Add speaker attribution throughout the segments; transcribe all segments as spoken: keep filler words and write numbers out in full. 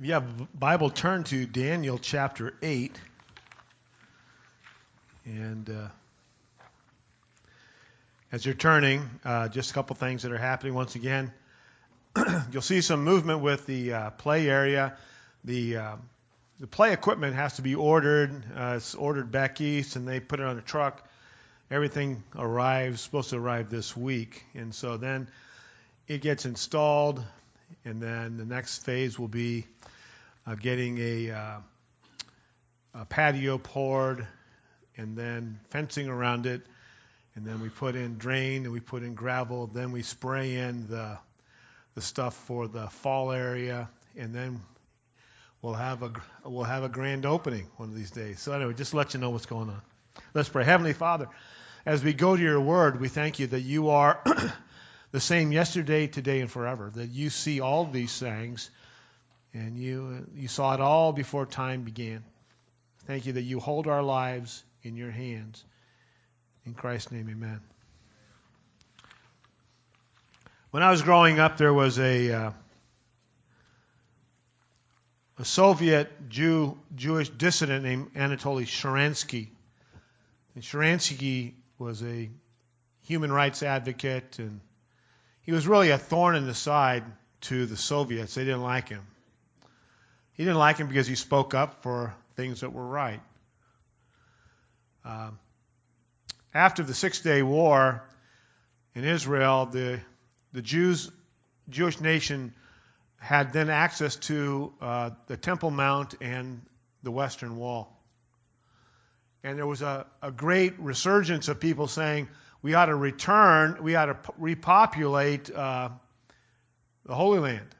Speaker 1: If you have a Bible, turn to Daniel chapter eight. And uh, as you're turning, uh, just a couple things that are happening once again. You'll see some movement with the uh, play area. The uh, the play equipment has to be ordered. Uh, it's ordered back east, and they put it on a truck. Everything arrives, supposed to arrive this week. And so then it gets installed, and then the next phase will be uh, getting a, uh, a patio poured, and then fencing around it, and then we put in drain, and we put in gravel, then we spray in the the stuff for the fall area, and then we'll have a we'll have a grand opening one of these days. So anyway, just to let you know what's going on. Let's pray. Heavenly Father, as we go to your word, we thank you that you are the same yesterday, today, and forever, that you see all these things, and you you saw it all before time began. Thank you that you hold our lives in your hands. In Christ's name, amen. When I was growing up, there was a uh, a Soviet Jew Jewish dissident named Anatoly Sharansky. And Sharansky was a human rights advocate, and he was really a thorn in the side to the Soviets. They didn't like him. He didn't like him because he spoke up for things that were right. Uh, after the Six-Day War in Israel, the the Jews, Jewish nation had then access to uh, the Temple Mount and the Western Wall. And there was a, a great resurgence of people saying, we ought to return, we ought to repopulate uh, the Holy Land.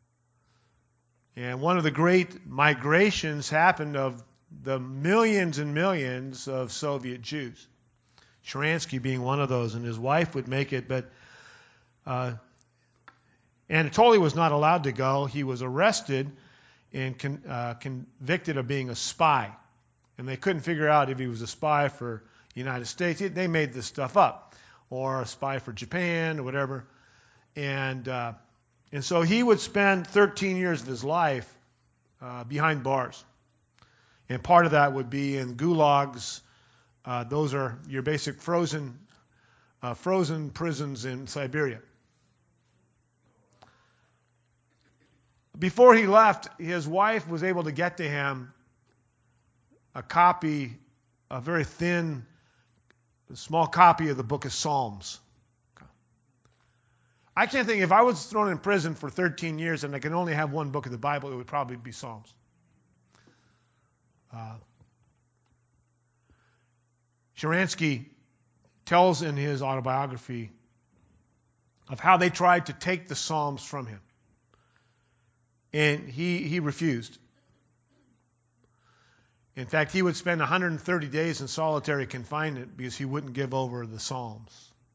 Speaker 1: And one of the great migrations happened of the millions and millions of Soviet Jews. Sharansky being one of those, and his wife would make it, but uh, Anatoly was not allowed to go. He was arrested and con, uh, convicted of being a spy. And they couldn't figure out if he was a spy for the United States. They made this stuff up. Or a spy for Japan or whatever. And uh, and so he would spend thirteen years of his life uh, behind bars. And part of that would be in gulags. Uh, those are your basic frozen uh, frozen prisons in Siberia. Before he left, his wife was able to get to him a copy, a very thin, small copy of the book of Psalms. I can't think, if I was thrown in prison for thirteen years and I could only have one book of the Bible, it would probably be Psalms. Uh, Sharansky tells in his autobiography of how they tried to take the Psalms from him. And he, he refused. In fact, he would spend one hundred thirty days in solitary confinement because he wouldn't give over the Psalms.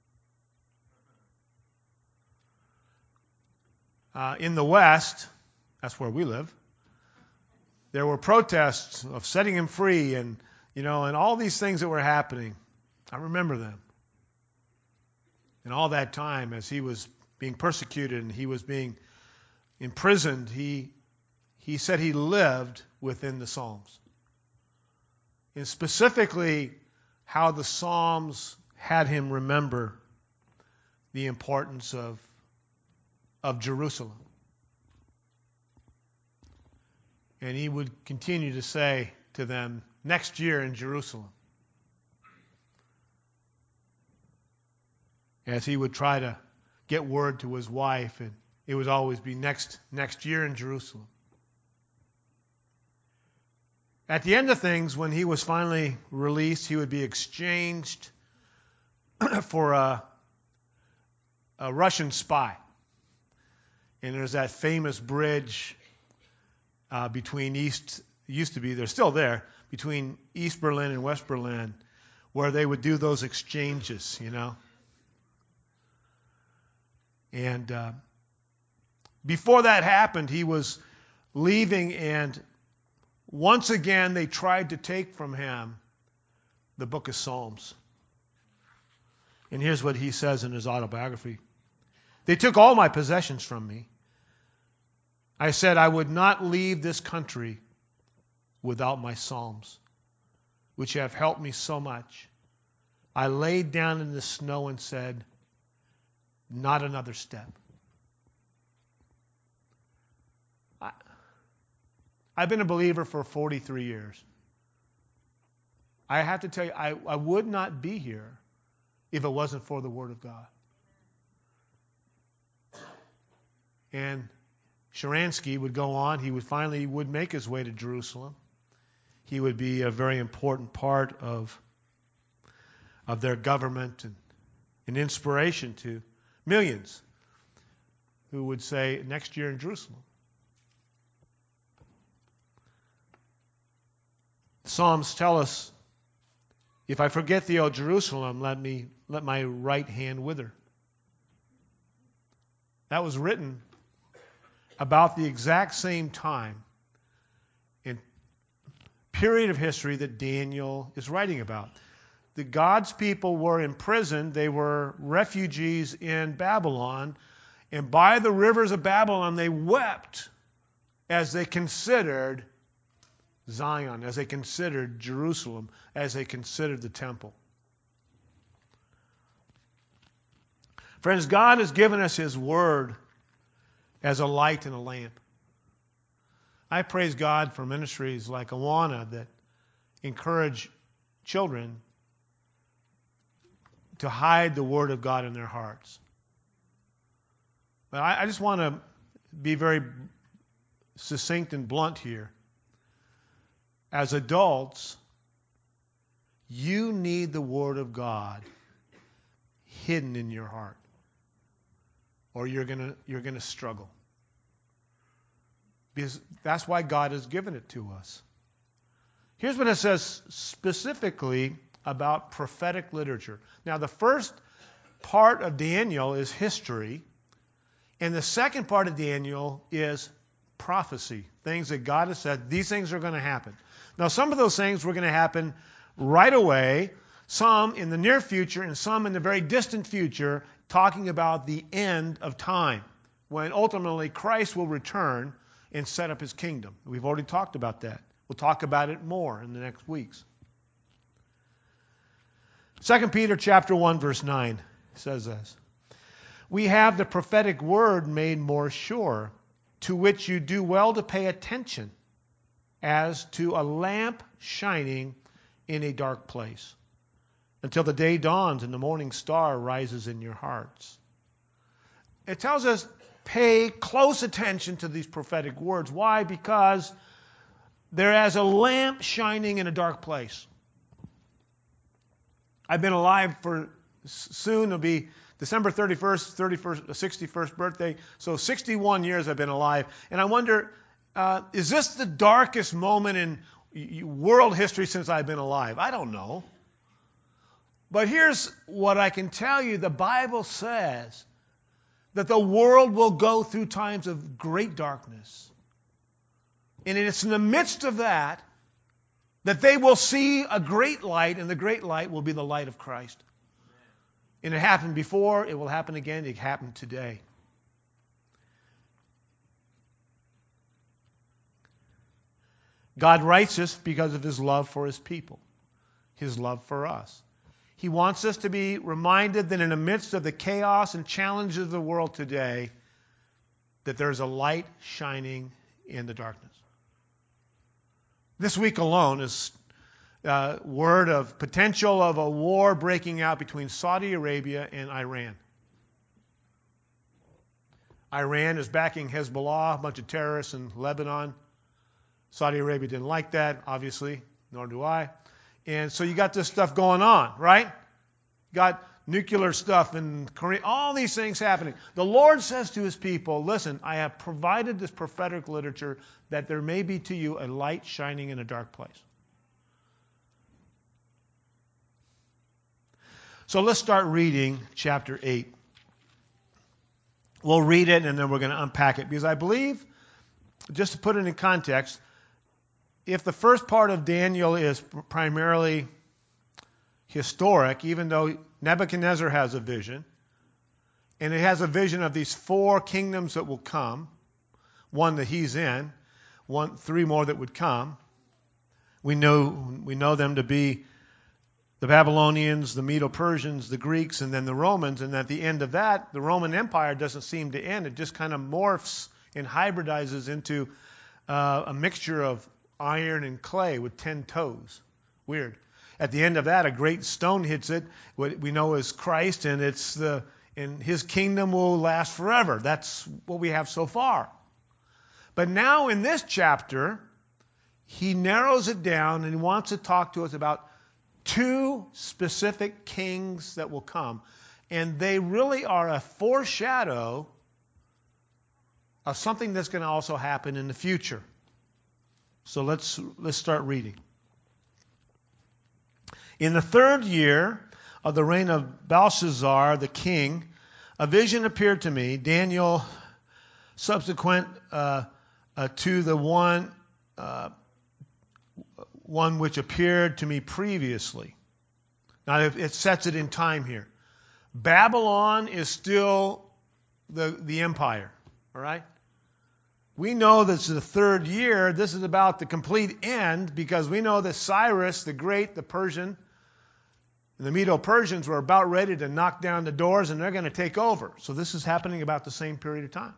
Speaker 1: Uh, in the West, that's where we live, there were protests of setting him free and, you know, and all these things that were happening. I remember them. And all that time as he was being persecuted and he was being imprisoned, he he said he lived within the Psalms. And specifically how the Psalms had him remember the importance of, of Jerusalem. And he would continue to say to them, next year in Jerusalem. As he would try to get word to his wife, and it would always be next next year in Jerusalem. At the end of things, when he was finally released, he would be exchanged for a, a Russian spy. And there's that famous bridge uh, between East, used to be, they're still there, between East Berlin and West Berlin, where they would do those exchanges, you know. And uh, before that happened, he was leaving, and once again they tried to take from him the book of Psalms. And here's what he says in his autobiography. They took all my possessions from me, I said I would not leave this country without my Psalms, which have helped me so much. I laid down in the snow and said, not another step. I, I've been a believer for forty-three years. I have to tell you, I, I would not be here if it wasn't for the Word of God. And Sharansky would go on. He would finally would make his way to Jerusalem. He would be a very important part of, of their government and an inspiration to millions who would say, next year in Jerusalem. Psalms tell us, if I forget thee, O Jerusalem, let me let my right hand wither. That was written about the exact same time and period of history that Daniel is writing about. The God's people were imprisoned. They were refugees in Babylon. And by the rivers of Babylon, they wept as they considered Zion, as they considered Jerusalem, as they considered the temple. Friends, God has given us His Word as a light and a lamp. I praise God for ministries like Awana that encourage children to hide the Word of God in their hearts. But I, I just want to be very succinct and blunt here. As adults, you need the Word of God hidden in your heart, or you're gonna you're gonna struggle. Because that's why God has given it to us. Here's what it says specifically about prophetic literature. Now, the first part of Daniel is history, and the second part of Daniel is prophecy, things that God has said, these things are going to happen. Now, some of those things were going to happen right away, some in the near future, and some in the very distant future, talking about the end of time, when ultimately Christ will return and set up His kingdom. We've already talked about that. We'll talk about it more in the next weeks. Second Peter chapter one, verse nine says this. We have the prophetic word made more sure, to which you do well to pay attention, as to a lamp shining in a dark place, until the day dawns and the morning star rises in your hearts. It tells us pay close attention to these prophetic words. Why? Because they're as a lamp shining in a dark place. I've been alive for soon, it'll be December thirty-first, thirty-first, sixty-first birthday. So sixty-one years I've been alive. And I wonder, uh, is this the darkest moment in world history since I've been alive? I don't know. But here's what I can tell you. The Bible says that the world will go through times of great darkness. And it's in the midst of that that they will see a great light, and the great light will be the light of Christ. And it happened before, it will happen again, it happened today. God writes this because of His love for His people, His love for us. He wants us to be reminded that in the midst of the chaos and challenges of the world today, that there's a light shining in the darkness. This week alone is uh, word of potential of a war breaking out between Saudi Arabia and Iran. Iran is backing Hezbollah, a bunch of terrorists in Lebanon. Saudi Arabia didn't like that, obviously, nor do I. And so you got this stuff going on, right? You got nuclear stuff in Korea, all these things happening. The Lord says to His people, listen, I have provided this prophetic literature that there may be to you a light shining in a dark place. So let's start reading chapter eight. We'll read it and then we're going to unpack it, because I believe, just to put it in context, if the first part of Daniel is primarily historic, even though Nebuchadnezzar has a vision, and it has a vision of these four kingdoms that will come, one that he's in, one, three more that would come. We know, we know them to be the Babylonians, the Medo-Persians, the Greeks, and then the Romans. And at the end of that, the Roman Empire doesn't seem to end. It just kind of morphs and hybridizes into uh, a mixture of iron and clay with ten toes. Weird. At the end of that, a great stone hits it, what we know as Christ, and it's the and his kingdom will last forever. That's what we have so far. But now in this chapter, he narrows it down and he wants to talk to us about two specific kings that will come. And they really are a foreshadow of something that's going to also happen in the future. So let's let's start reading. In the third year of the reign of Belshazzar, the king, a vision appeared to me, Daniel, subsequent uh, uh, to the one uh, one which appeared to me previously. Now it, it sets it in time here. Babylon is still the the empire, all right? We know this is the third year. This is about the complete end because we know that Cyrus the Great, the Persian, the Medo-Persians were about ready to knock down the doors and they're going to take over. So this is happening about the same period of time.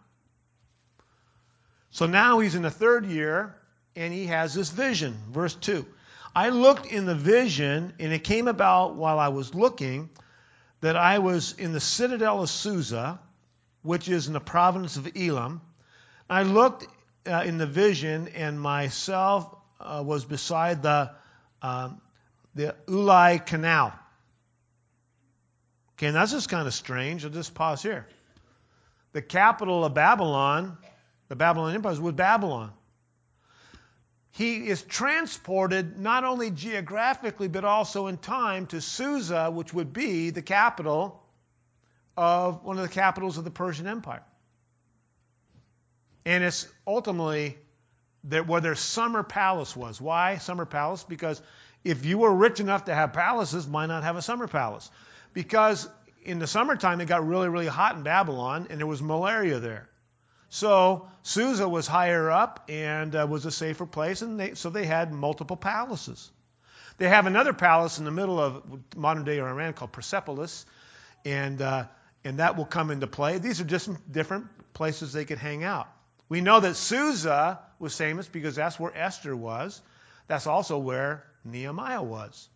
Speaker 1: So now he's in the third year and he has this vision. Verse two. I looked in the vision and it came about while I was looking that I was in the citadel of Susa, which is in the province of Elam. I looked uh, in the vision, and myself uh, was beside the uh, the Ulai Canal. Okay, and that's just kind of strange. I'll just pause here. The capital of Babylon, the Babylonian Empire, was Babylon. He is transported not only geographically but also in time to Susa, which would be the capital of one of the capitals of the Persian Empire. And it's ultimately where their summer palace was. Why summer palace? Because if you were rich enough to have palaces, why not have a summer palace? Because in the summertime, it got really, really hot in Babylon, and there was malaria there. So Susa was higher up and uh, was a safer place, and they, so they had multiple palaces. They have another palace in the middle of modern-day Iran called Persepolis, and uh, and that will come into play. These are just different places they could hang out. We know that Susa was famous because that's where Esther was. That's also where Nehemiah was.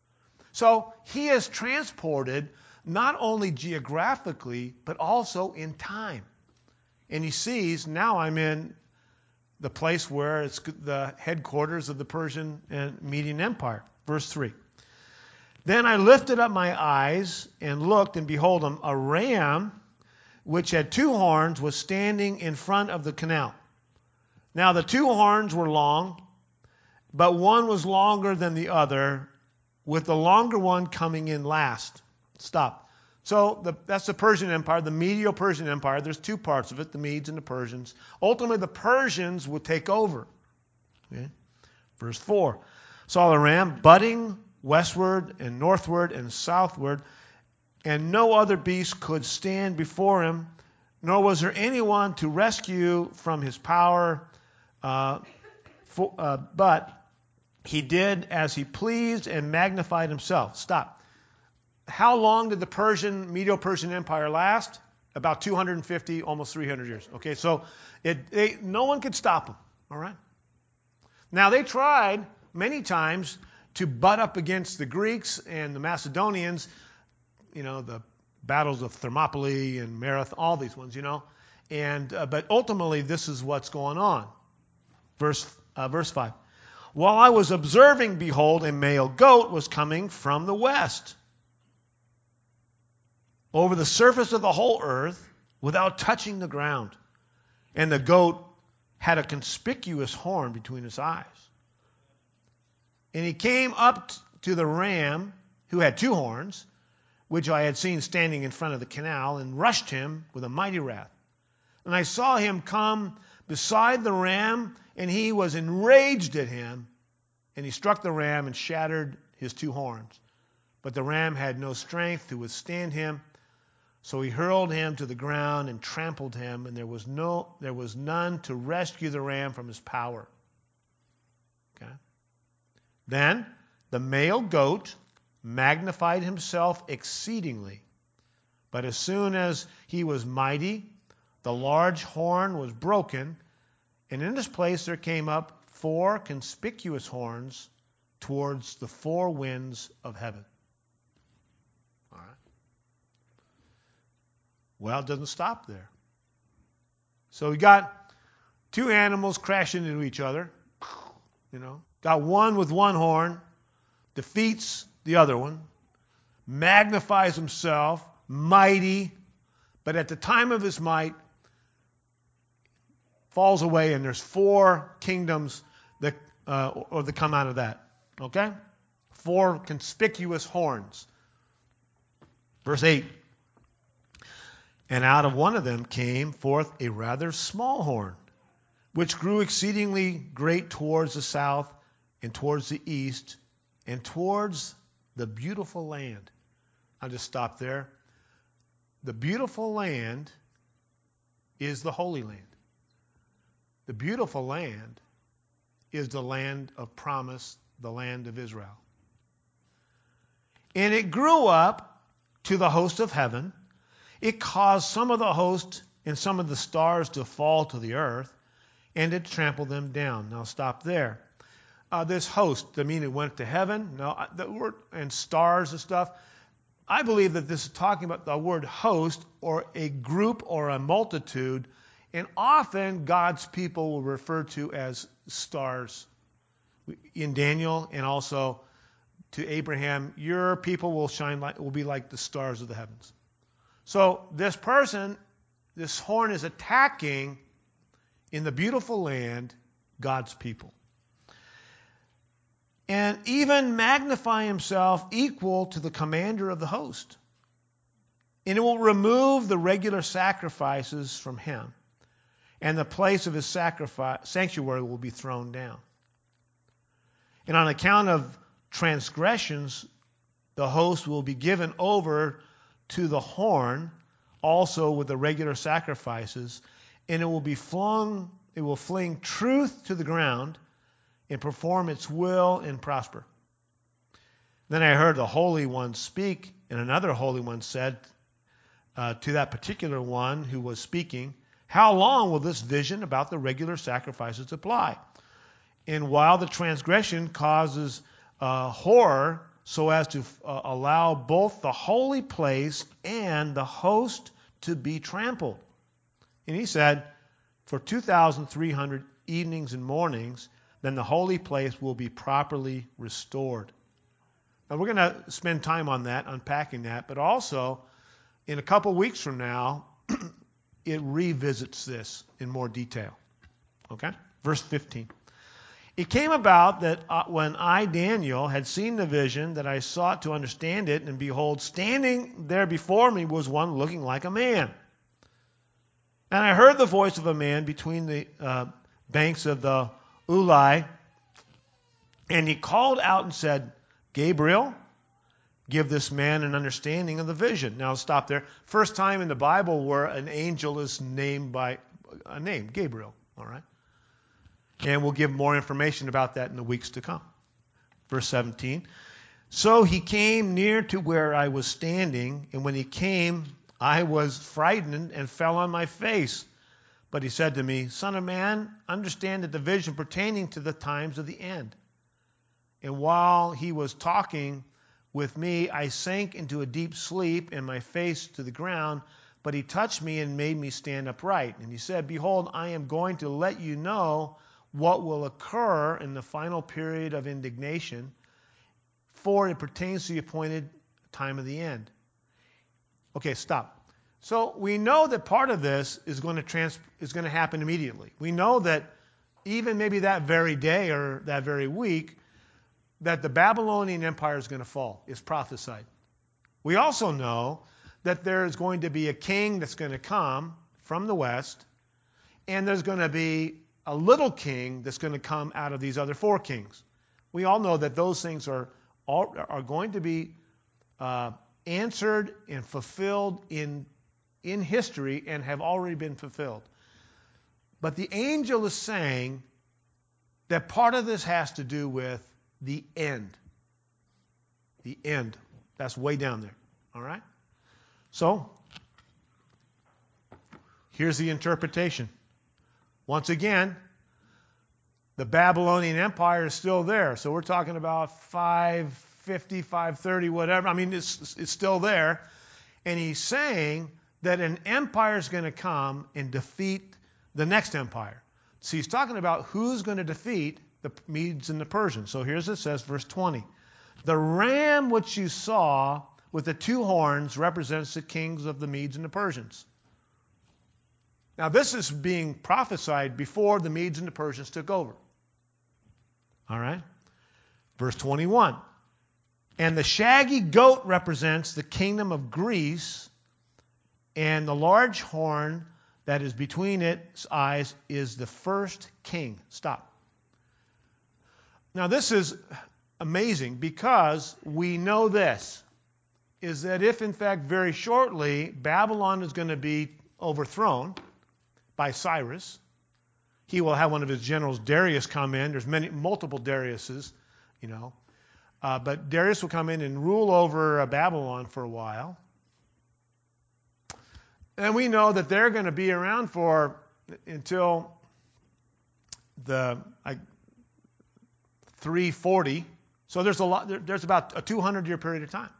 Speaker 1: So he is transported not only geographically, but also in time. And he sees, now I'm in the place where it's the headquarters of the Persian and Median Empire. Verse three. Then I lifted up my eyes and looked, and behold, a ram which had two horns, was standing in front of the canal. Now the two horns were long, but one was longer than the other, with the longer one coming in last. Stop. So the, that's the Persian Empire, the Medo-Persian Empire. There's two parts of it, the Medes and the Persians. Ultimately, the Persians would take over. Okay? Verse four. Saw the ram budding westward and northward and southward, and no other beast could stand before him, nor was there anyone to rescue from his power. Uh, for, uh, but he did as he pleased and magnified himself. Stop. How long did the Persian, Medo-Persian Empire last? About two hundred fifty, almost three hundred years. Okay, so it, they, no one could stop them. All right. Now they tried many times to butt up against the Greeks and the Macedonians. You know, the battles of Thermopylae and Marathon, all these ones, you know. And uh, but ultimately, this is what's going on. Verse uh, verse five. While I was observing, behold, a male goat was coming from the west over the surface of the whole earth without touching the ground. And the goat had a conspicuous horn between his eyes. And he came up to the ram, who had two horns, which I had seen standing in front of the canal, and rushed him with a mighty wrath. And I saw him come beside the ram, and he was enraged at him, and he struck the ram and shattered his two horns. But the ram had no strength to withstand him, So he hurled him to the ground and trampled him, and there was no, there was none to rescue the ram from his power. Okay. Then the male goat magnified himself exceedingly, but as soon as he was mighty, the large horn was broken, and in its place there came up four conspicuous horns towards the four winds of heaven. All right. Well, it doesn't stop there. So we got two animals crashing into each other. You know, got one with one horn, defeats the other one, magnifies himself, mighty, but at the time of his might, falls away, and there's four kingdoms that uh, or that come out of that. Okay? Four conspicuous horns. Verse eight. And out of one of them came forth a rather small horn, which grew exceedingly great towards the south and towards the east and towards the beautiful land. I'll just stop there. The beautiful land is the Holy Land. The beautiful land is the land of promise, the land of Israel. And it grew up to the host of heaven. It caused some of the host and some of the stars to fall to the earth, and it trampled them down. Now stop there. Uh, this host, I mean, it went to heaven. No, the word and stars and stuff. I believe that this is talking about the word host, or a group or a multitude. And often God's people will refer to as stars. In Daniel and also to Abraham, your people will shine like, will be like the stars of the heavens. So this person, this horn is attacking in the beautiful land God's people. And even magnify himself equal to the commander of the host. And it will remove the regular sacrifices from him. And the place of his sacrifice, sanctuary will be thrown down. And on account of transgressions, the host will be given over to the horn, also with the regular sacrifices, and it will be flung, it will fling truth to the ground and perform its will and prosper. Then I heard the Holy One speak, and another Holy One said uh, to that particular one who was speaking, how long will this vision about the regular sacrifices apply? And while the transgression causes uh, horror so as to uh, allow both the holy place and the host to be trampled. And he said, for two thousand three hundred evenings and mornings, then the holy place will be properly restored. Now we're going to spend time on that, unpacking that, but also in a couple weeks from now, it revisits this in more detail. Okay? Verse fifteen. It came about that uh, when I, Daniel, had seen the vision, that I sought to understand it, and behold, standing there before me was one looking like a man. And I heard the voice of a man between the uh, banks of the Ulai, and he called out and said, Gabriel, give this man an understanding of the vision. Now stop there. First time in the Bible where an angel is named by a name, Gabriel. All right? And we'll give more information about that in the weeks to come. Verse seventeen. So he came near to where I was standing, and when he came, I was frightened and fell on my face. But he said to me, Son of man, understand that the vision pertaining to the times of the end. And while he was talking with me, I sank into a deep sleep, and my face to the ground. But he touched me and made me stand upright. And he said, Behold, I am going to let you know what will occur in the final period of indignation, for it pertains to the appointed time of the end. Okay, stop. So we know that part of this is going to trans- is going to happen immediately. We know that even maybe that very day or that very week, that the Babylonian Empire is going to fall. It's prophesied. We also know that there is going to be a king that's going to come from the west, and there's going to be a little king that's going to come out of these other four kings. We all know that those things are all, are going to be uh, answered and fulfilled in in history and have already been fulfilled. But the angel is saying that part of this has to do with the end. The end. That's way down there. All right? So, here's the interpretation. Once again, the Babylonian Empire is still there. So we're talking about five fifty, five thirty, whatever. I mean, it's, it's still there. And he's saying that an empire is going to come and defeat the next empire. So he's talking about who's going to defeat the Medes and the Persians. So here's what it says, verse twenty. The ram which you saw with the two horns represents the kings of the Medes and the Persians. Now this is being prophesied before the Medes and the Persians took over. All right? Verse twenty-one. And the shaggy goat represents the kingdom of Greece, and the large horn that is between its eyes is the first king. Stop. Now this is amazing because we know this, is that if in fact very shortly Babylon is going to be overthrown by Cyrus, he will have one of his generals, Darius, come in. There's many, multiple Dariuses, you know. Uh, but Darius will come in and rule over uh, Babylon for a while. And we know that they're going to be around for until the like, three forty. So there's a lot. There, there's about a two hundred year period of time.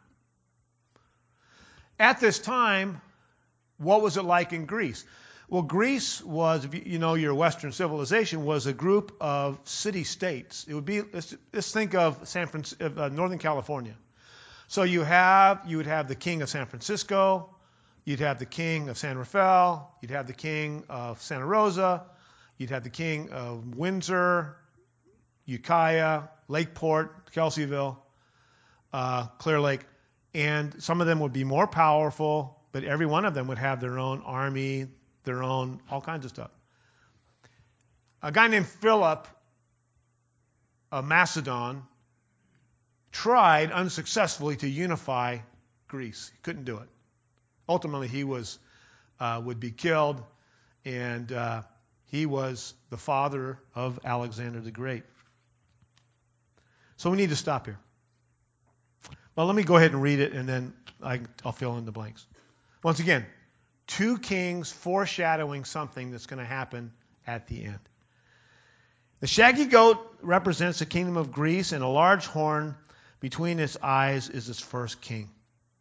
Speaker 1: At this time, what was it like in Greece? Well, Greece was, if you, you know, your Western civilization was a group of city-states. It would be, let's, let's think of San Francisco, uh, Northern California. So you have, you would have the king of San Francisco, you'd have the king of San Rafael, you'd have the king of Santa Rosa, you'd have the king of Windsor, Ukiah, Lakeport, Kelseyville, uh, Clear Lake, and some of them would be more powerful, but every one of them would have their own army, their own, all kinds of stuff. A guy named Philip of Macedon tried unsuccessfully to unify Greece. He couldn't do it. Ultimately, he was uh, would be killed, and uh, he was the father of Alexander the Great. So we need to stop here. Well, let me go ahead and read it, and then I, I'll fill in the blanks. Once again, two kings foreshadowing something that's going to happen at the end. The shaggy goat represents the kingdom of Greece, and a large horn between its eyes is its first king.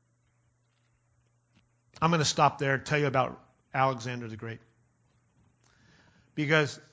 Speaker 1: I'm going to stop there and tell you about Alexander the Great. Because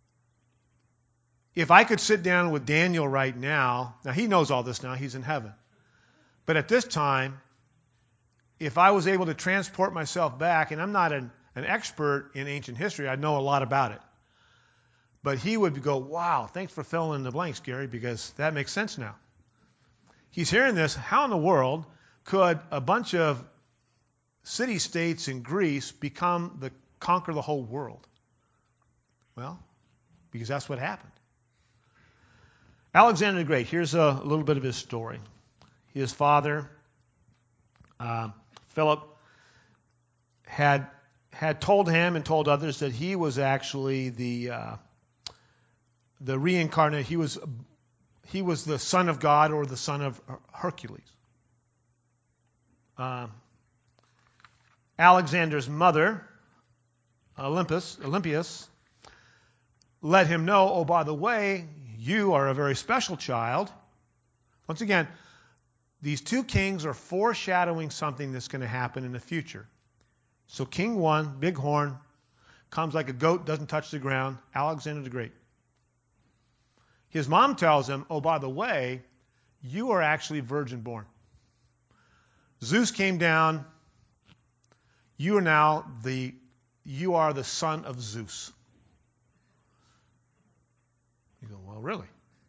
Speaker 1: if I could sit down with Daniel right now, now he knows all this now, he's in heaven. But at this time, if I was able to transport myself back, and I'm not an, an expert in ancient history, I know a lot about it. But he would go, wow, thanks for filling in the blanks, Gary, because that makes sense now. He's hearing this. How in the world could a bunch of city-states in Greece become the conquer the whole world? Well, because that's what happened. Alexander the Great, here's a, a little bit of his story. His father, uh, Philip, had had told him and told others that he was actually the uh, the reincarnate. He was he was the son of God or the son of Hercules. Uh, Alexander's mother, Olympus, Olympias, let him know, oh, by the way, you are a very special child. Once again, these two kings are foreshadowing something that's going to happen in the future. So king one, big horn, comes like a goat, doesn't touch the ground, Alexander the Great. His mom tells him, oh, by the way, you are actually virgin born. Zeus came down. You are now the, you are the son of Zeus. You go, well, really?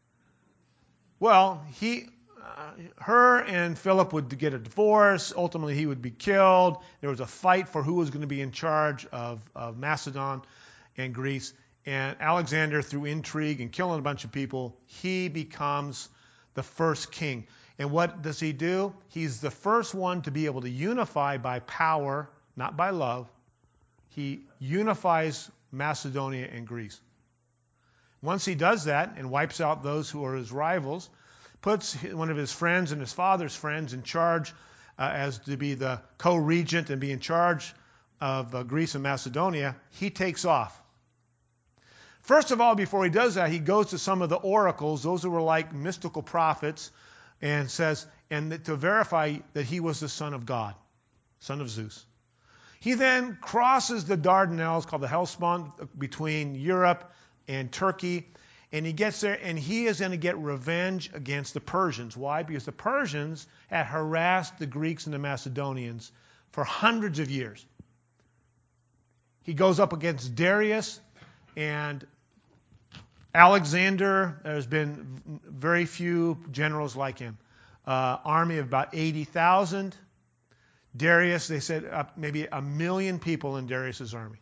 Speaker 1: Well, he... Uh, her and Philip would get a divorce. Ultimately, he would be killed. There was a fight for who was going to be in charge of, of Macedon and Greece. And Alexander, through intrigue and killing a bunch of people, he becomes the first king. And what does he do? He's the first one to be able to unify by power not by love. He unifies Macedonia and Greece. Once he does that and wipes out those who are his rivals, puts one of his friends and his father's friends in charge uh, as to be the co-regent and be in charge of uh, Greece and Macedonia, he takes off. First of all, before he does that, he goes to some of the oracles, those who were like mystical prophets, and says, and that to verify that he was the son of God, son of Zeus. He then crosses the Dardanelles, called the Hellespont, between Europe and Turkey, and he gets there, and he is going to get revenge against the Persians. Why? Because the Persians had harassed the Greeks and the Macedonians for hundreds of years. He goes up against Darius and Alexander. There's been very few generals like him. Uh, army of about eighty thousand. Darius, they said uh, maybe a million people in Darius's army.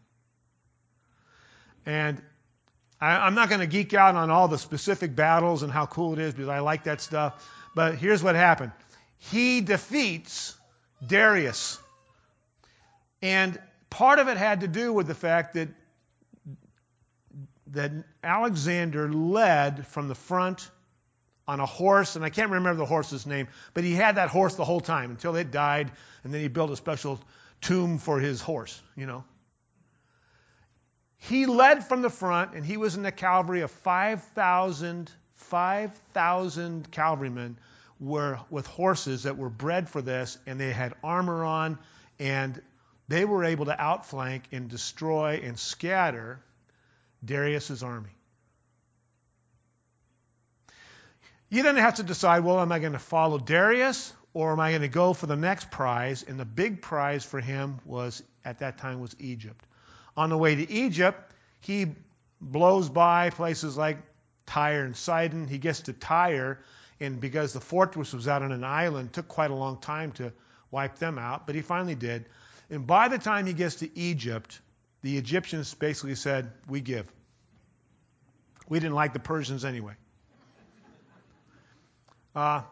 Speaker 1: And I, I'm not going to geek out on all the specific battles and how cool it is because I like that stuff. But here's what happened. He defeats Darius. And part of it had to do with the fact that that Alexander led from the front on a horse, and I can't remember the horse's name, but he had that horse the whole time until it died, and then he built a special tomb for his horse, you know. He led from the front, and he was in the cavalry of five thousand, five thousand cavalrymen were with horses that were bred for this, and they had armor on, and they were able to outflank and destroy and scatter Darius's army. You then have to decide, well, am I going to follow Darius or am I going to go for the next prize? And the big prize for him was, at that time, was Egypt. On the way to Egypt, he blows by places like Tyre and Sidon. He gets to Tyre, and because the fortress was out on an island, it took quite a long time to wipe them out, but he finally did. And by the time he gets to Egypt, the Egyptians basically said, we give. We didn't like the Persians anyway. Uh,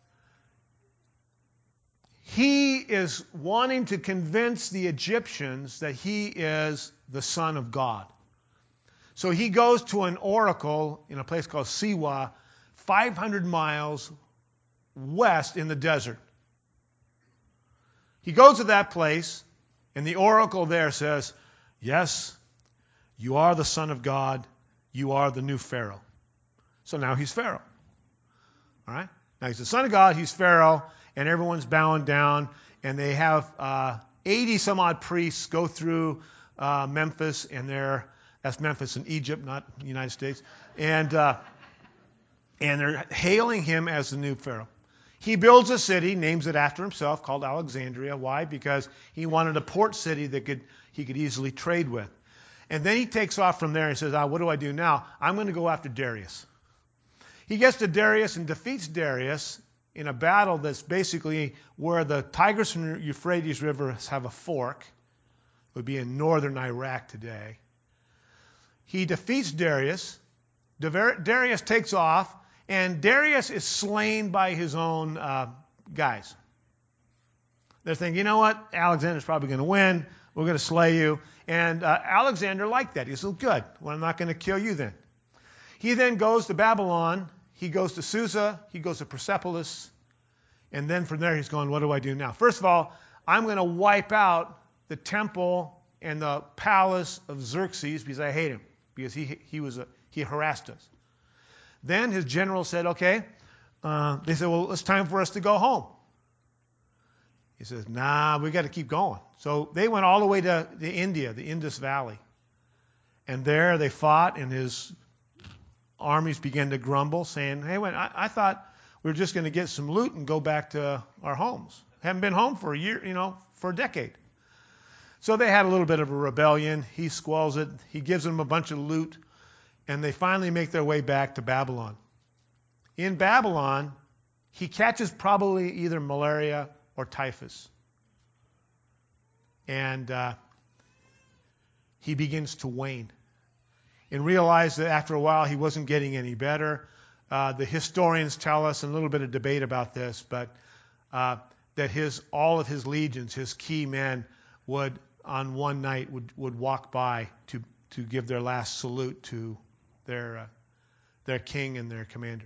Speaker 1: he is wanting to convince the Egyptians that he is the Son of God. So he goes to an oracle in a place called Siwa, five hundred miles west in the desert. He goes to that place, and the oracle there says, yes, you are the Son of God. You are the new Pharaoh. So now he's Pharaoh. All right? Now he's the Son of God, he's Pharaoh, and everyone's bowing down, and they have uh, eighty some odd priests go through uh, Memphis, and they're, that's Memphis in Egypt, not the United States, and, uh, and they're hailing him as the new Pharaoh. He builds a city, names it after himself, called Alexandria. Why? Because he wanted a port city that could he could easily trade with. And then he takes off from there and says, ah, what do I do now? I'm going to go after Darius. He gets to Darius and defeats Darius in a battle that's basically where the Tigris and Euphrates rivers have a fork. It would be in northern Iraq today. He defeats Darius. Darius takes off, and Darius is slain by his own uh, guys. They're thinking, you know what? Alexander's probably going to win. We're going to slay you. And uh, Alexander liked that. He said, good. Well, I'm not going to kill you then. He then goes to Babylon. He goes to Susa. He goes to Persepolis. And then from there, he's going, what do I do now? First of all, I'm going to wipe out the temple and the palace of Xerxes because I hate him, because he, he, was a, he harassed us. Then his general said, okay. Uh, they said, well, it's time for us to go home. He says, nah, we got to keep going. So they went all the way to, to India, the Indus Valley. And there they fought, and his armies began to grumble, saying, hey, wait, I, I thought we were just going to get some loot and go back to our homes. Haven't been home for a year, you know, for a decade. So they had a little bit of a rebellion. He squells it. He gives them a bunch of loot, and they finally make their way back to Babylon. In Babylon, he catches probably either malaria or typhus. And uh, he begins to wane and realized that after a while he wasn't getting any better. Uh, the historians tell us, and a little bit of debate about this, but uh, that his all of his legions, his key men, would, on one night, would, would walk by to, to give their last salute to their, uh, their king and their commander.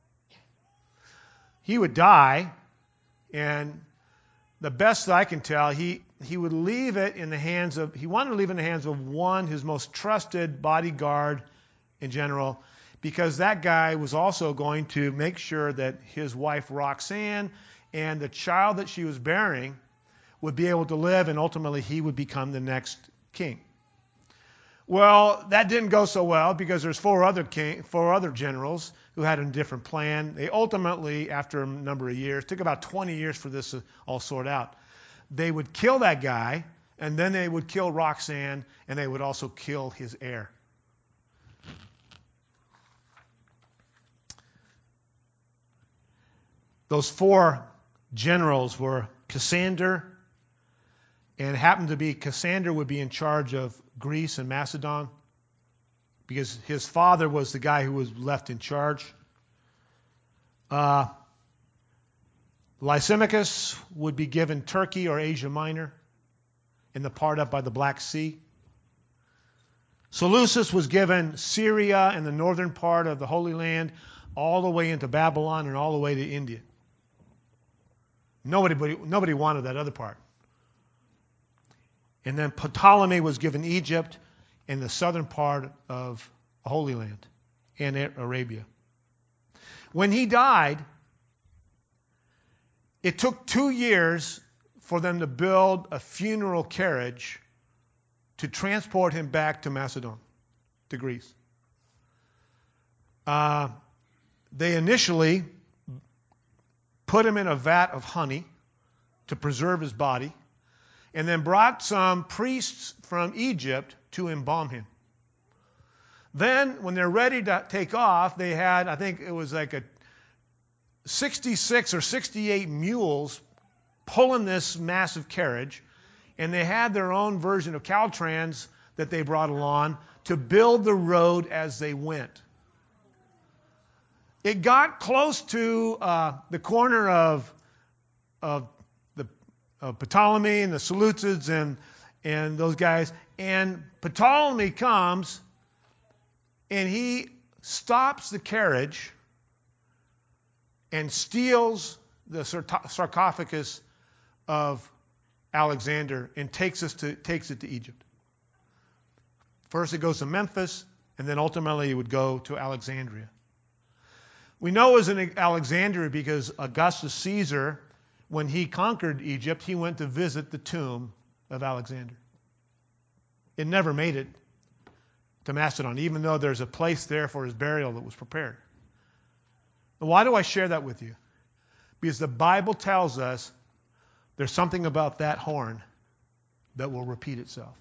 Speaker 1: He would die, and the best that I can tell, he, he would leave it in the hands of, he wanted to leave it in the hands of one, his most trusted bodyguard in general, because that guy was also going to make sure that his wife Roxanne and the child that she was bearing would be able to live, and ultimately he would become the next king. Well, that didn't go so well because there's four other king, four other generals who had a different plan. They ultimately, after a number of years, took about twenty years for this to all sort out. They would kill that guy, and then they would kill Roxanne, and they would also kill his heir. Those four generals were Cassander, and it happened to be Cassander would be in charge of Greece and Macedon because his father was the guy who was left in charge. Uh, Lysimachus would be given Turkey or Asia Minor in the part up by the Black Sea. Seleucus was given Syria and the northern part of the Holy Land all the way into Babylon and all the way to India. Nobody, nobody wanted that other part. And then Ptolemy was given Egypt and the southern part of the Holy Land and Arabia. When he died, it took two years for them to build a funeral carriage to transport him back to Macedon, to Greece. Uh, they initially put him in a vat of honey to preserve his body, and then brought some priests from Egypt to embalm him. Then, when they're ready to take off, they had, I think it was like a sixty-six or sixty-eight mules pulling this massive carriage, and they had their own version of Caltrans that they brought along to build the road as they went. It got close to uh, the corner of, of the of Ptolemy and the Seleucids and, and those guys, and Ptolemy comes and he stops the carriage and steals the sarcophagus of Alexander and takes us to takes it to Egypt. First it goes to Memphis, and then ultimately it would go to Alexandria. We know it was in Alexandria because Augustus Caesar, when he conquered Egypt, he went to visit the tomb of Alexander. It never made it to Macedon, even though there's a place there for his burial that was prepared. And why do I share that with you? Because the Bible tells us there's something about that horn that will repeat itself.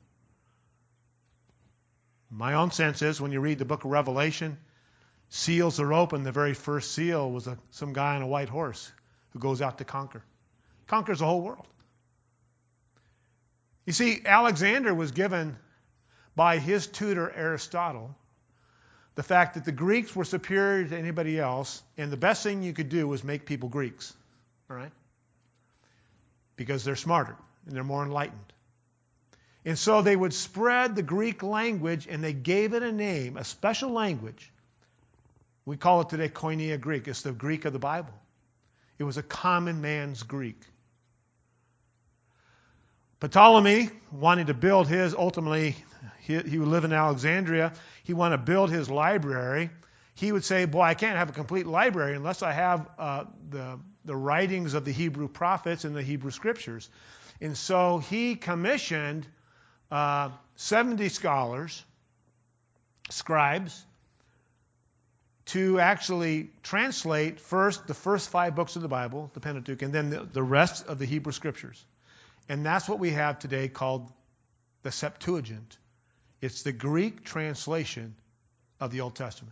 Speaker 1: My own sense is when you read the book of Revelation, seals are open. The very first seal was a, some guy on a white horse who goes out to conquer. Conquers the whole world. You see, Alexander was given by his tutor Aristotle the fact that the Greeks were superior to anybody else, and the best thing you could do was make people Greeks. All right? Because they're smarter and they're more enlightened. And so they would spread the Greek language, and they gave it a name, a special language. We call it today Koinonia Greek. It's the Greek of the Bible. It was a common man's Greek. Ptolemy wanted to build his, ultimately, he, he would live in Alexandria. He wanted to build his library. He would say, boy, I can't have a complete library unless I have uh, the, the writings of the Hebrew prophets and the Hebrew scriptures. And so he commissioned uh, seventy scholars, scribes, to actually translate first the first five books of the Bible, the Pentateuch, and then the, the rest of the Hebrew Scriptures. And that's what we have today called the Septuagint. It's the Greek translation of the Old Testament.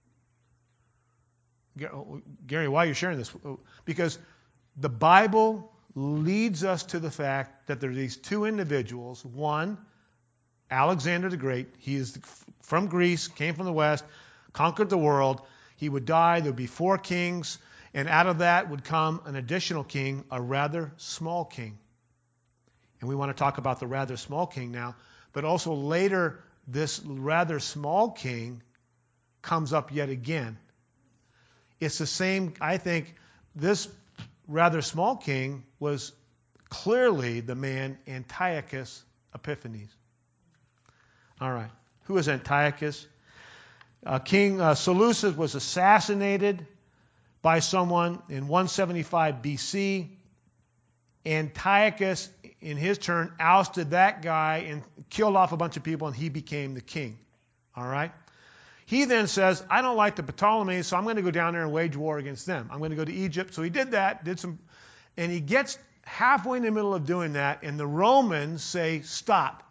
Speaker 1: Gary, why are you sharing this? Because the Bible leads us to the fact that there are these two individuals. One, Alexander the Great. He is from Greece, came from the West, conquered the world. He would die. There would be four kings. And out of that would come an additional king, a rather small king. And we want to talk about the rather small king now. But also later, this rather small king comes up yet again. It's the same, I think, this rather small king was clearly the man Antiochus Epiphanes. All right. Who is Antiochus? Uh, King uh, Seleucus was assassinated by someone in one seventy-five B C. Antiochus, in his turn, ousted that guy and killed off a bunch of people, and he became the king. All right? He then says, I don't like the Ptolemies, so I'm going to go down there and wage war against them. I'm going to go to Egypt. So he did that, did some, and he gets halfway in the middle of doing that, and the Romans say, stop.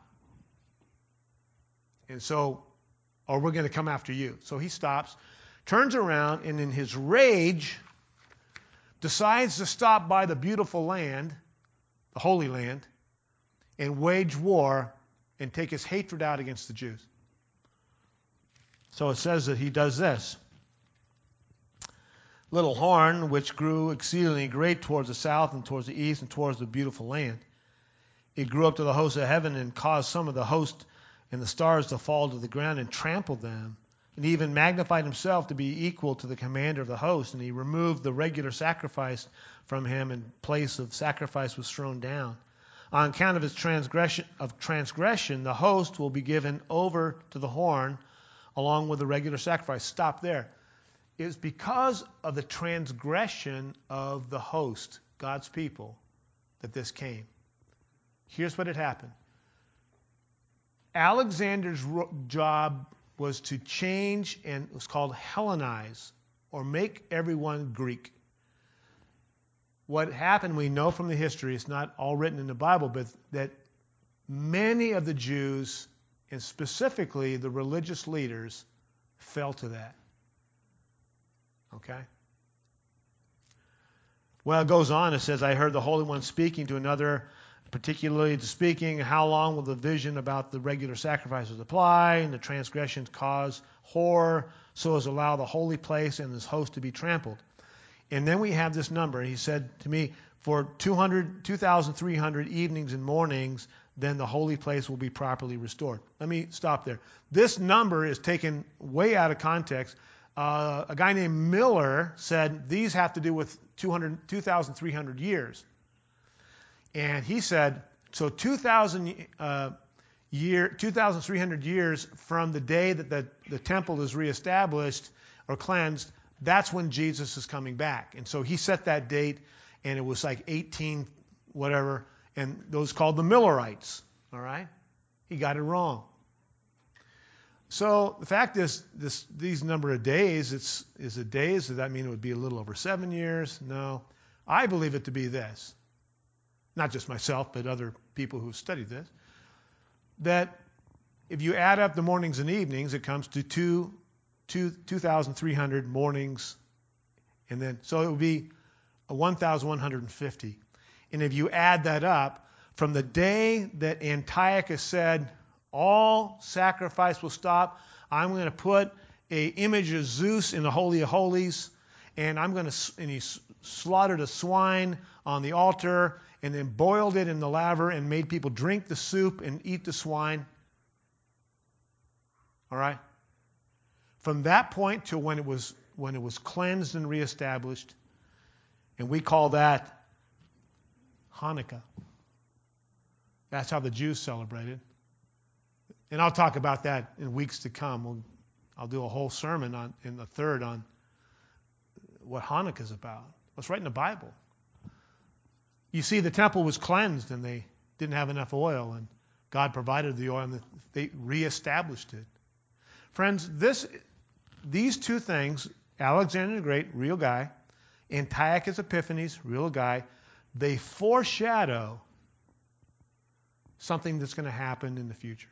Speaker 1: And so, or we're going to come after you. So he stops, turns around, and in his rage, decides to stop by the beautiful land, the Holy Land, and wage war and take his hatred out against the Jews. So it says that he does this. Little horn, which grew exceedingly great towards the south and towards the east and towards the beautiful land. It grew up to the host of heaven and caused some of the host and the stars to fall to the ground and trampled them. And he even magnified himself to be equal to the commander of the host. And he removed the regular sacrifice from him, and place of sacrifice was thrown down. On account of his transgression, of transgression, the host will be given over to the horn along with the regular sacrifice. Stop there. It was because of the transgression of the host, God's people, that this came. Here's what had happened. Alexander's job was to change, and it was called Hellenize, or make everyone Greek. What happened, we know from the history, it's not all written in the Bible, but that many of the Jews, and specifically the religious leaders, fell to that. Okay? Well, it goes on, it says, I heard the Holy One speaking to another, particularly speaking, how long will the vision about the regular sacrifices apply, and the transgressions cause horror, so as allow the holy place and his host to be trampled. And then we have this number. He said to me, for two hundred, two thousand three hundred evenings and mornings, then the holy place will be properly restored. Let me stop there. This number is taken way out of context. Uh, a guy named Miller said these have to do with two hundred, two thousand three hundred years. And he said, so two thousand uh, year, two thousand three hundred years from the day that the, the temple is reestablished or cleansed, that's when Jesus is coming back. And so he set that date, and it was like eighteen whatever, and those called the Millerites. All right? He got it wrong. So the fact is, this these number of days, it's is it days? Does that mean it would be a little over seven years? No. I believe it to be this. Not just myself, but other people who've studied this. That if you add up the mornings and evenings, it comes to two, two, two thousand three hundred mornings, and then so it would be a one thousand one hundred fifty. And if you add that up, from the day that Antiochus said, all sacrifice will stop, I'm going to put an image of Zeus in the Holy of Holies, and I'm going to, and he slaughtered a swine on the altar, and then boiled it in the laver and made people drink the soup and eat the swine. All right? From that point to when it was when it was cleansed and reestablished, and we call that Hanukkah. That's how the Jews celebrated. And I'll talk about that in weeks to come. We'll, I'll do a whole sermon on in the third on what Hanukkah is about. What's right in the Bible. You see, the temple was cleansed, and they didn't have enough oil, and God provided the oil, and they reestablished it. Friends, this, these two things, Alexander the Great, real guy, Antiochus Epiphanes, real guy, they foreshadow something that's going to happen in the future.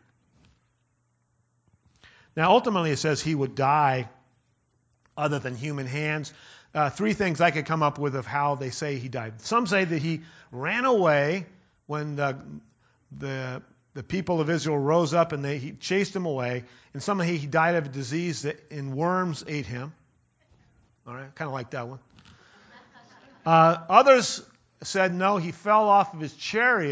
Speaker 1: Now, ultimately, it says he would die other than human hands. Uh, three things I could come up with of how they say he died. Some say that he ran away when the the, the people of Israel rose up and they he chased him away. And some say he died of a disease that and worms ate him. All right, kind of like that one. Uh, others said no, he fell off of his chariot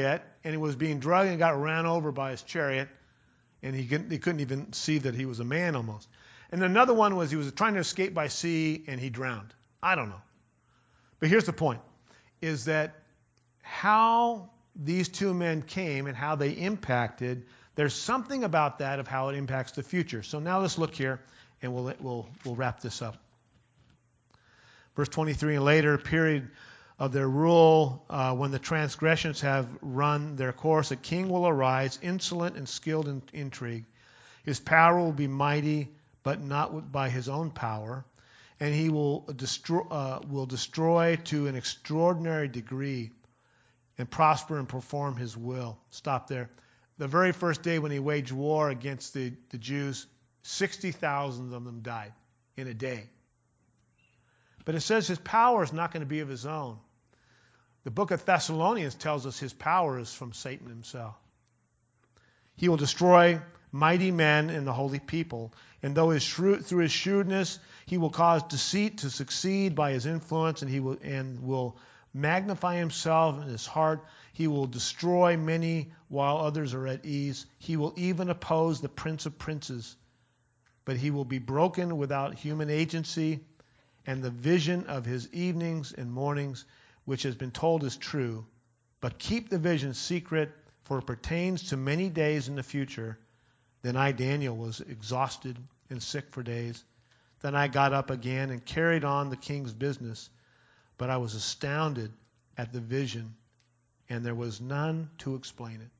Speaker 1: and he was being drugged and got ran over by his chariot, and he couldn't, he couldn't even see that he was a man almost. And another one was he was trying to escape by sea, and he drowned. I don't know. But here's the point, is that how these two men came and how they impacted, there's something about that of how it impacts the future. So now let's look here, and we'll we'll we'll wrap this up. Verse twenty-three, and later, a period of their rule, uh, when the transgressions have run their course, a king will arise, insolent and skilled in intrigue. His power will be mighty, but not by his own power, and he will destroy, uh, will destroy to an extraordinary degree and prosper and perform his will. Stop there. The very first day when he waged war against the, the Jews, sixty thousand of them died in a day. But it says his power is not going to be of his own. The book of Thessalonians tells us his power is from Satan himself. He will destroy mighty men and the holy people, and though his shrewd, through his shrewdness he will cause deceit to succeed by his influence, and he will and will magnify himself in his heart. He will destroy many while others are at ease. He will even oppose the Prince of Princes, but he will be broken without human agency, and the vision of his evenings and mornings, which has been told, is true. But keep the vision secret, for it pertains to many days in the future. Then I, Daniel, was exhausted and sick for days. Then I got up again and carried on the king's business. But I was astounded at the vision, and there was none to explain it.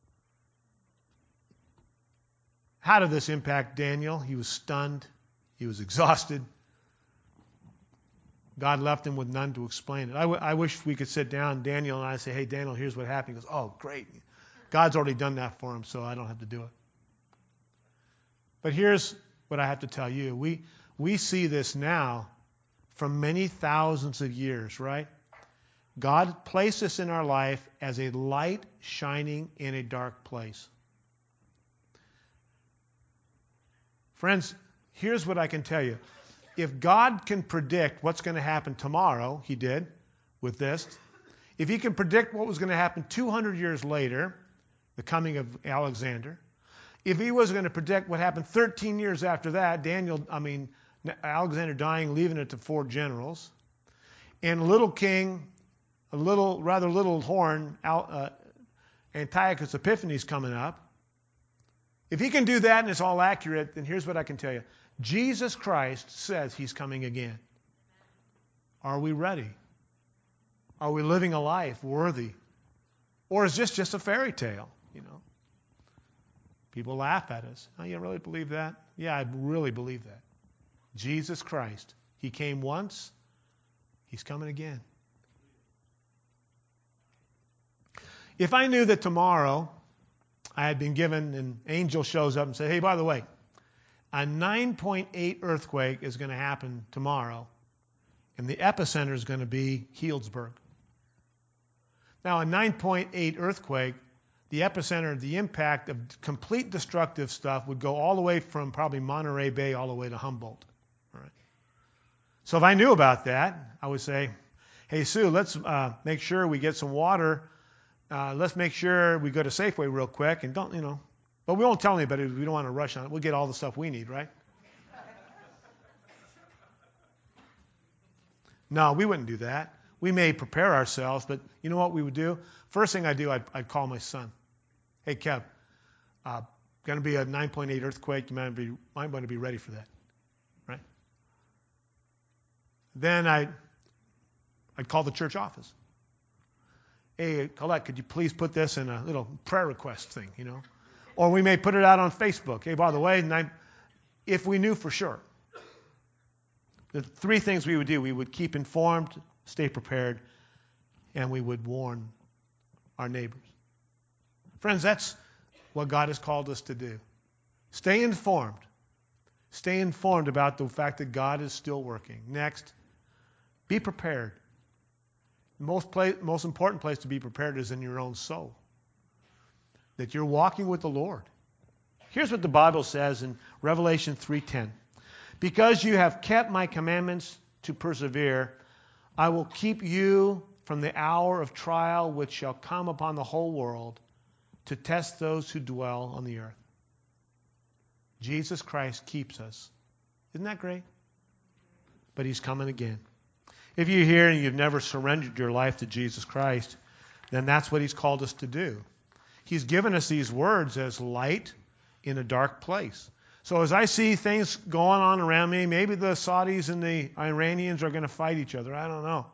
Speaker 1: How did this impact Daniel? He was stunned. He was exhausted. God left him with none to explain it. I, w- I wish we could sit down, Daniel and I, say, hey, Daniel, here's what happened. He goes, oh, great. God's already done that for him, so I don't have to do it. But here's what I have to tell you. We, we see this now from many thousands of years, right? God placed us in our life as a light shining in a dark place. Friends, here's what I can tell you. If God can predict what's going to happen tomorrow, he did with this. If he can predict what was going to happen two hundred years later, the coming of Alexander. If he was going to predict what happened thirteen years after that, Daniel, I mean, Alexander dying, leaving it to four generals, and a little king, a little, rather little horn, uh, Antiochus Epiphanes coming up. If he can do that and it's all accurate, then here's what I can tell you. Jesus Christ says he's coming again. Are we ready? Are we living a life worthy? Or is this just a fairy tale? You know, people laugh at us. Oh, you really believe that? Yeah, I really believe that. Jesus Christ, he came once, he's coming again. If I knew that tomorrow I had been given, an angel shows up and says, hey, by the way, a nine point eight earthquake is going to happen tomorrow, and the epicenter is going to be Healdsburg. Now, a nine point eight earthquake, the epicenter, the impact of complete destructive stuff would go all the way from probably Monterey Bay all the way to Humboldt. All right. So if I knew about that, I would say, hey, Sue, let's uh, make sure we get some water. Uh, let's make sure we go to Safeway real quick, and don't, you know, but we won't tell anybody. We don't want to rush on it. We'll get all the stuff we need, right? No, we wouldn't do that. We may prepare ourselves, but you know what we would do? First thing I do, I'd, I'd call my son. Hey, Kev, uh, going to be a nine point eight earthquake. You might, be, might want to be ready for that, right? Then I'd, I'd call the church office. Hey, Colette, could you please put this in a little prayer request thing, you know? Or we may put it out on Facebook. Hey, by the way, if we knew for sure. The three things we would do. We would keep informed, stay prepared, and we would warn our neighbors. Friends, that's what God has called us to do. Stay informed. Stay informed about the fact that God is still working. Next, be prepared. The most, place, most important place to be prepared is in your own soul. That you're walking with the Lord. Here's what the Bible says in Revelation three ten. Because you have kept my commandments to persevere, I will keep you from the hour of trial which shall come upon the whole world to test those who dwell on the earth. Jesus Christ keeps us. Isn't that great? But he's coming again. If you're here and you've never surrendered your life to Jesus Christ, then that's what he's called us to do. He's given us these words as light in a dark place. So as I see things going on around me, maybe the Saudis and the Iranians are going to fight each other. I don't know.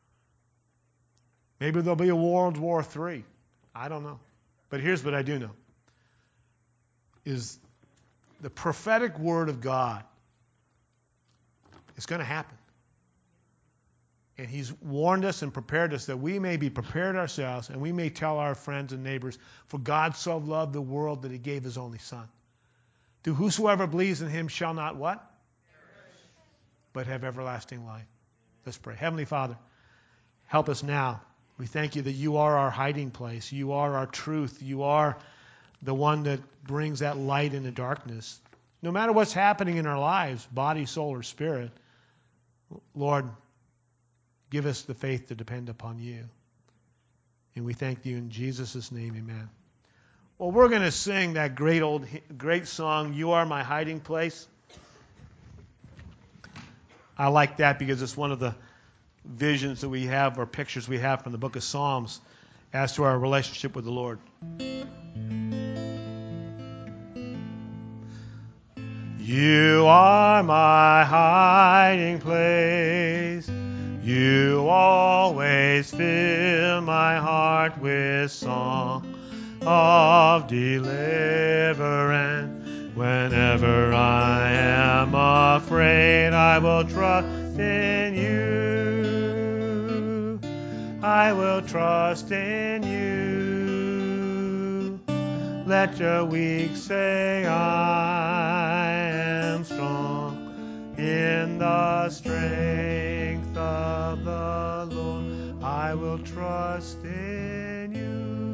Speaker 1: Maybe there'll be a World War Three. I don't know. But here's what I do know. Is the prophetic word of God is going to happen. And he's warned us and prepared us that we may be prepared ourselves and we may tell our friends and neighbors, for God so loved the world that he gave his only son. To whosoever believes in him shall not what? Perish. But have everlasting life. Let's pray. Heavenly Father, help us now. We thank you that you are our hiding place. You are our truth. You are the one that brings that light in the darkness. No matter what's happening in our lives, body, soul, or spirit, Lord, give us the faith to depend upon you. And we thank you in Jesus' name, amen. Well, we're going to sing that great old, great song, You Are My Hiding Place. I like that because it's one of the visions that we have or pictures we have from the book of Psalms as to our relationship with the Lord. You are my hiding place. You always fill my heart with song of deliverance. Whenever I am afraid, I will trust in you. I will trust in you. Let your weak say, I am strong in the strength of the Lord. I will trust in you.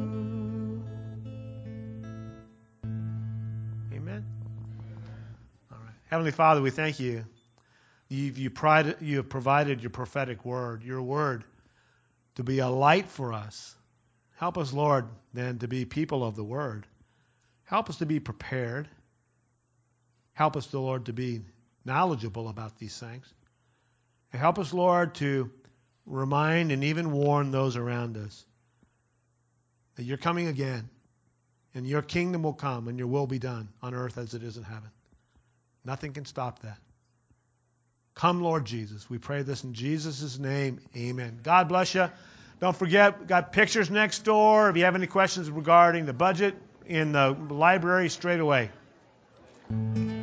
Speaker 1: Amen. All right. Heavenly Father, we thank you. You've, you, pride, you have provided your prophetic word, your word, to be a light for us. Help us, Lord, then, to be people of the word. Help us to be prepared. Help us, Lord, to be knowledgeable about these things. And help us, Lord, to remind and even warn those around us that you're coming again, and your kingdom will come, and your will be done on earth as it is in heaven. Nothing can stop that. Come, Lord Jesus. We pray this in Jesus' name. Amen. God bless you. Don't forget, we've got pictures next door. If you have any questions regarding the budget, in the library straight away.